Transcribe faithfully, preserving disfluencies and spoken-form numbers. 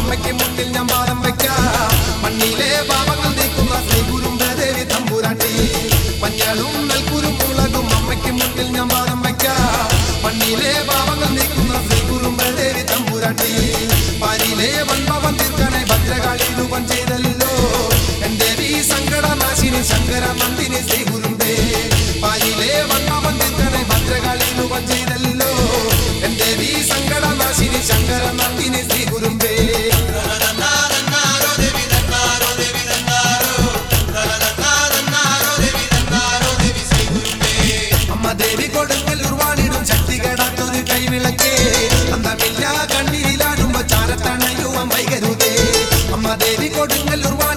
അമ്മയ്ക്ക് മുന്നിൽ ഞാൻ പാദം വയ്ക്കാം. മണ്ണിലെ പാപങ്ങൾ നീക്കുന്ന ശ്രീ കുറുമ്പദേവി തമ്പുരാട്ടി. മഞ്ഞളും നെൽക്കുരും മുളകും അമ്മയ്ക്ക് മുന്നിൽ ഞാൻ പാദം വയ്ക്കാം. മണ്ണിലെ പാപങ്ങൾ നീക്കുന്ന ശ്രീ കുറുമ്പദേവി തമ്പുരാട്ടി. പാരിലെ വൻപവൻ തീർക്കണേ ഭദ്രകാളി രൂപം ചെയ്തല്ലോ എൻ ദേവി സങ്കടനാശിനി ശങ്കര നന്ദിനി ശ്രീ കുറുമ്പേ. പാരിലെ വൻപവൻ തീർക്കണേ ഭദ്രകാളി രൂപം ചെയ്തല്ലോ എൻ ദേവി സങ്കടനാശിനി ശങ്കര നന്ദിനി ശ്രീ കുറുമ്പേ. അമ്മ ദേവി കൊടുങ്ങല്ലൂർ വാണിടും ശക്തി കേടാത്തൊരു കൈവിളക്കേ. അന്തമില്ല കണ്ണീരിലാടുമ്പോ ചാരത്തണയുവം വൈകരുതേ. അമ്മ ദേവി കൊടുങ്ങല്ലൂർ